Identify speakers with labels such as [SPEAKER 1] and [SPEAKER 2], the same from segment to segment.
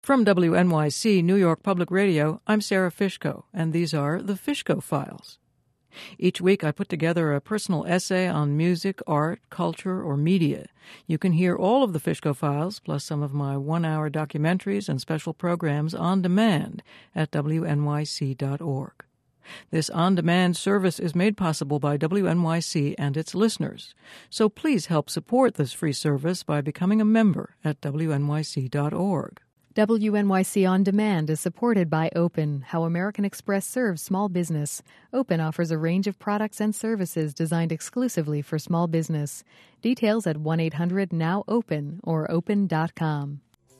[SPEAKER 1] From WNYC New York Public Radio, I'm Sarah Fishko, and these are the Fishko Files. Each week I put together a personal essay on music, art, culture, or media. You can hear all of the Fishko Files, plus some of my one-hour documentaries and special programs on demand at WNYC.org. This on-demand service is made possible by WNYC and its listeners. So please help support this free service by becoming a member at WNYC.org.
[SPEAKER 2] WNYC On Demand is supported by Open, how American Express serves small business. Open offers a range of products and services designed exclusively for small business. Details at 1-800-NOW-OPEN or open.com.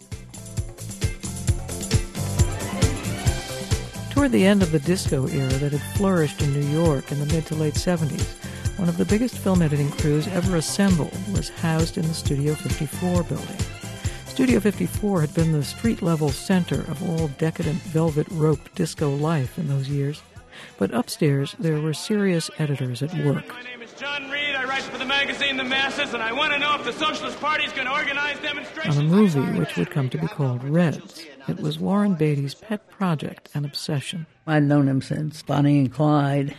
[SPEAKER 1] Toward the end of the disco era that had flourished in New York in the mid to late 70s, one of the biggest film editing crews ever assembled was housed in the Studio 54 building. Studio 54 had been the street-level center of all decadent velvet rope disco life in those years. But upstairs, there were serious editors at work.
[SPEAKER 3] My name is John Reed. I write for the magazine The Masses, and I want to know if the Socialist Party is going to organize demonstrations.
[SPEAKER 1] On a movie which would come to be called Reds. It was Warren Beatty's pet project and obsession.
[SPEAKER 4] I'd known him since Bonnie and Clyde,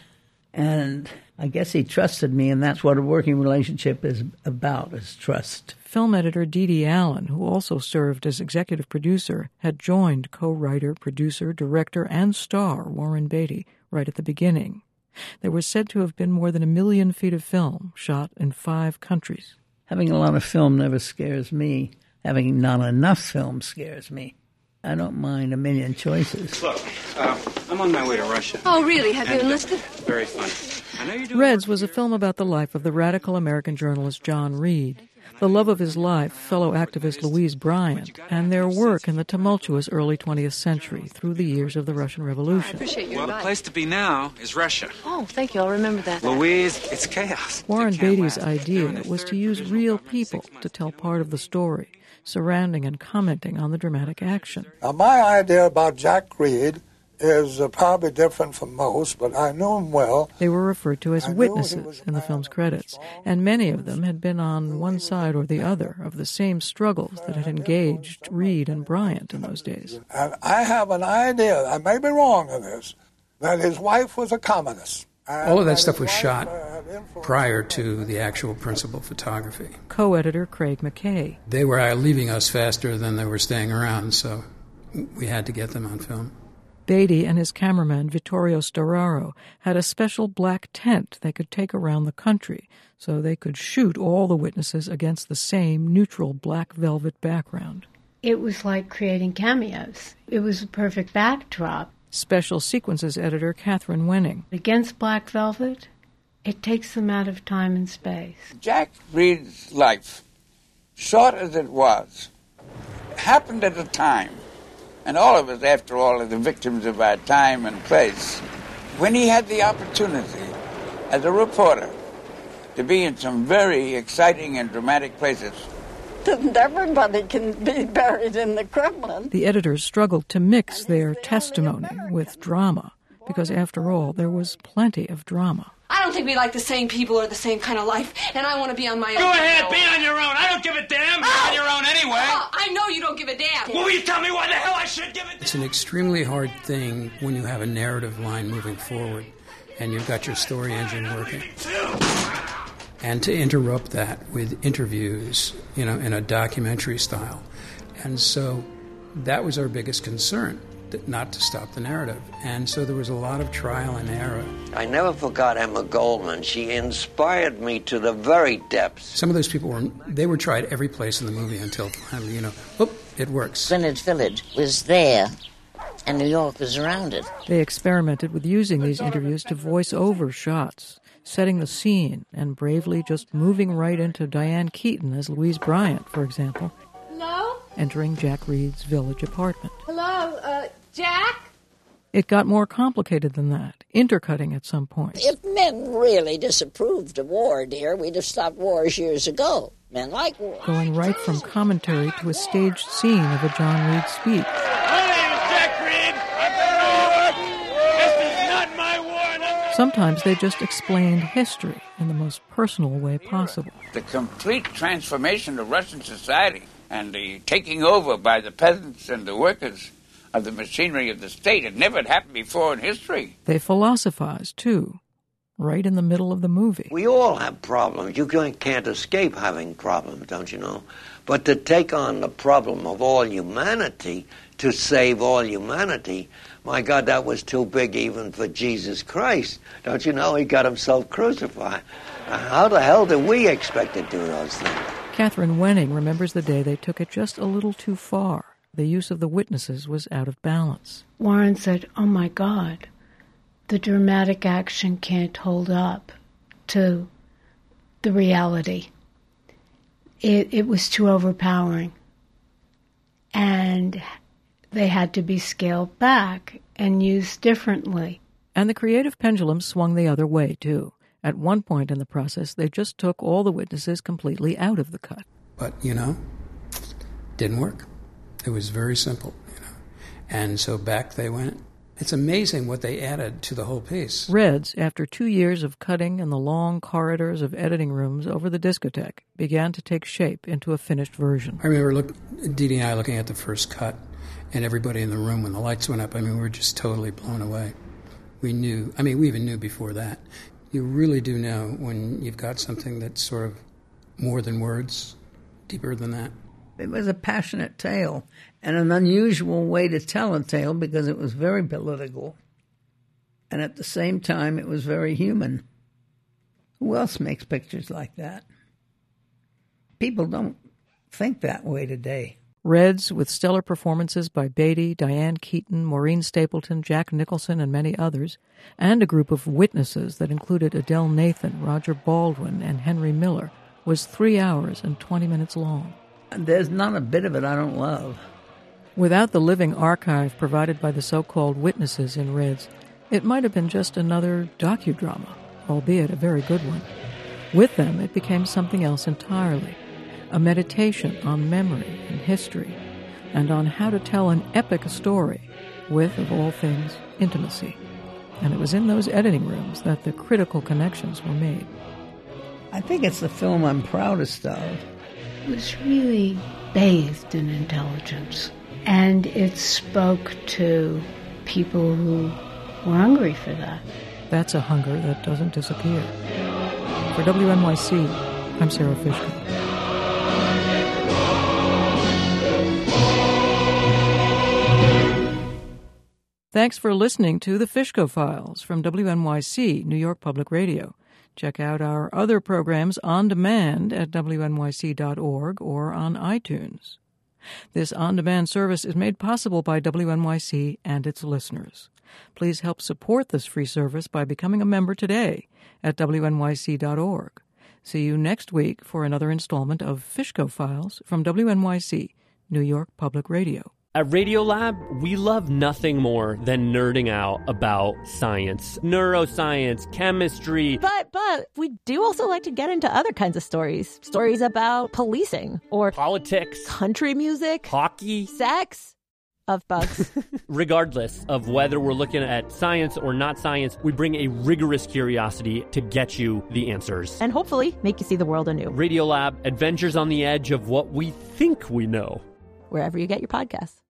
[SPEAKER 4] and I guess he trusted me, and that's what a working relationship is about, is trust.
[SPEAKER 1] Film editor Dee Dee Allen, who also served as executive producer, had joined co-writer, producer, director, and star Warren Beatty right at the beginning. There was said to have been more than 1 million feet of film shot in 5 countries.
[SPEAKER 4] Having a lot of film never scares me. Having not enough film scares me. I don't mind 1 million choices.
[SPEAKER 5] Look, I'm on my way to Russia.
[SPEAKER 6] Oh, really? Have you enlisted?
[SPEAKER 5] Very funny. I know you're doing
[SPEAKER 1] Reds was a film about the life of the radical American journalist John Reed, the love of his life, fellow activist Louise Bryant, and their work in the tumultuous early 20th century through the years of the Russian Revolution.
[SPEAKER 6] I appreciate your
[SPEAKER 5] Well, the
[SPEAKER 6] advice.
[SPEAKER 5] place to be now is Russia.
[SPEAKER 6] Oh, thank you. I'll remember that.
[SPEAKER 5] Louise, it's chaos.
[SPEAKER 1] Warren
[SPEAKER 5] It can't
[SPEAKER 1] Beatty's
[SPEAKER 5] last.
[SPEAKER 1] idea
[SPEAKER 5] Doing the
[SPEAKER 1] was to
[SPEAKER 5] third
[SPEAKER 1] use
[SPEAKER 5] divisional
[SPEAKER 1] real
[SPEAKER 5] government in 6
[SPEAKER 1] people
[SPEAKER 5] months.
[SPEAKER 1] to tell part of the story, surrounding and commenting on the dramatic action.
[SPEAKER 7] Now, my idea about Jack Reed is probably different from most, but I knew him well.
[SPEAKER 1] They were referred to as
[SPEAKER 7] I knew he was
[SPEAKER 1] witnesses
[SPEAKER 7] a
[SPEAKER 1] in the
[SPEAKER 7] man
[SPEAKER 1] film's
[SPEAKER 7] of
[SPEAKER 1] credits,
[SPEAKER 7] strong
[SPEAKER 1] and many of them had been on one side or the other of the same struggles that had engaged Reed and Bryant in those days.
[SPEAKER 7] And I have an idea, I may be wrong in this, that his wife was a communist.
[SPEAKER 8] All of that stuff was shot prior to the actual principal photography.
[SPEAKER 1] Co-editor Craig McKay.
[SPEAKER 8] They were leaving us faster than they were staying around, so we had to get them on film.
[SPEAKER 1] Beatty and his cameraman Vittorio Storaro had a special black tent they could take around the country so they could shoot all the witnesses against the same neutral black velvet background.
[SPEAKER 9] It was like creating cameos. It was a perfect backdrop.
[SPEAKER 1] Special sequences editor Catherine Wenning.
[SPEAKER 9] Against black velvet, it takes them out of time and space.
[SPEAKER 10] Jack Reed's life, short as it was, happened at a time, and all of us, after all, are the victims of our time and place, when he had the opportunity, as a reporter, to be in some very exciting and dramatic places.
[SPEAKER 11] Everybody can be buried in the Kremlin.
[SPEAKER 1] The editors struggled to mix their testimony with drama, because after all, there was plenty of drama.
[SPEAKER 6] I don't think we like the same people or the same kind of life, and I want to be on my own.
[SPEAKER 3] Go ahead, be on your own. I don't give a damn. Be on your own anyway.
[SPEAKER 6] Oh, I know you don't give a damn.
[SPEAKER 3] Well, will you tell me why the hell I should give a damn?
[SPEAKER 8] It's an extremely hard thing when you have a narrative line moving forward and you've got your story engine working. And to interrupt that with interviews, in a documentary style. And so that was our biggest concern, not to stop the narrative. And so there was a lot of trial and error.
[SPEAKER 12] I never forgot Emma Goldman. She inspired me to the very depths.
[SPEAKER 8] Some of those people were tried every place in the movie until finally, it works.
[SPEAKER 13] Greenwich Village was there, and New York was around it.
[SPEAKER 1] They experimented with using these interviews to voice over shots, setting the scene and bravely just moving right into Diane Keaton as Louise Bryant, for example.
[SPEAKER 9] Hello?
[SPEAKER 1] Entering Jack Reed's village apartment.
[SPEAKER 9] Hello, Jack?
[SPEAKER 1] It got more complicated than that, intercutting at some point.
[SPEAKER 13] If men really disapproved of war, dear, we'd have stopped wars years ago. Men like war.
[SPEAKER 1] Going right from commentary to a staged scene of a John Reed speech.
[SPEAKER 3] My name is Jack Reed. I'm from New York. This is not my war.
[SPEAKER 1] Sometimes they just explained history in the most personal way possible.
[SPEAKER 10] The complete transformation of Russian society and the taking over by the peasants and the workers of the machinery of the state. It never had happened before in history.
[SPEAKER 1] They philosophized, too, right in the middle of the movie.
[SPEAKER 12] We all have problems. You can't escape having problems, don't you know? But to take on the problem of all humanity, to save all humanity, my God, that was too big even for Jesus Christ. Don't you know? He got himself crucified. How the hell do we expect to do those things?
[SPEAKER 1] Catherine Wenning remembers the day they took it just a little too far. The use of the witnesses was out of balance.
[SPEAKER 9] Warren said, "Oh my God, the dramatic action can't hold up to the reality. It was too overpowering. And they had to be scaled back and used differently."
[SPEAKER 1] And the creative pendulum swung the other way, too. At one point in the process, they just took all the witnesses completely out of the cut.
[SPEAKER 8] But, didn't work. It was very simple, And so back they went. It's amazing what they added to the whole piece.
[SPEAKER 1] Reds, after 2 years of cutting in the long corridors of editing rooms over the discotheque, began to take shape into a finished version.
[SPEAKER 8] I remember Dee Dee and I looking at the first cut, and everybody in the room when the lights went up, we were just totally blown away. We knew, we even knew before that. You really do know when you've got something that's sort of more than words, deeper than that.
[SPEAKER 4] It was a passionate tale and an unusual way to tell a tale because it was very political. And at the same time, it was very human. Who else makes pictures like that? People don't think that way today.
[SPEAKER 1] Reds, with stellar performances by Beatty, Diane Keaton, Maureen Stapleton, Jack Nicholson, and many others, and a group of witnesses that included Adele Nathan, Roger Baldwin, and Henry Miller, was 3 hours and 20 minutes long.
[SPEAKER 4] There's not a bit of it I don't love.
[SPEAKER 1] Without the living archive provided by the so-called witnesses in Reds, it might have been just another docudrama, albeit a very good one. With them, it became something else entirely. A meditation on memory and history, and on how to tell an epic story with, of all things, intimacy. And it was in those editing rooms that the critical connections were made.
[SPEAKER 4] I think it's the film I'm proudest of.
[SPEAKER 9] It was really bathed in intelligence, and it spoke to people who were hungry for that.
[SPEAKER 1] That's a hunger that doesn't disappear. For WNYC, I'm Sarah Fishko. Thanks for listening to The Fishko Files from WNYC, New York Public Radio. Check out our other programs on demand at wnyc.org or on iTunes. This on-demand service is made possible by WNYC and its listeners. Please help support this free service by becoming a member today at wnyc.org. See you next week for another installment of Fishko Files from WNYC, New York Public Radio.
[SPEAKER 14] At Radiolab, we love nothing more than nerding out about science, neuroscience, chemistry.
[SPEAKER 15] But we do also like to get into other kinds of stories. Stories about policing or
[SPEAKER 14] politics,
[SPEAKER 15] country music,
[SPEAKER 14] hockey,
[SPEAKER 15] sex, of bugs.
[SPEAKER 14] Regardless of whether we're looking at science or not science, we bring a rigorous curiosity to get you the answers.
[SPEAKER 15] And hopefully make you see the world anew.
[SPEAKER 14] Radiolab, adventures on the edge of what we think we know.
[SPEAKER 15] Wherever you get your podcasts.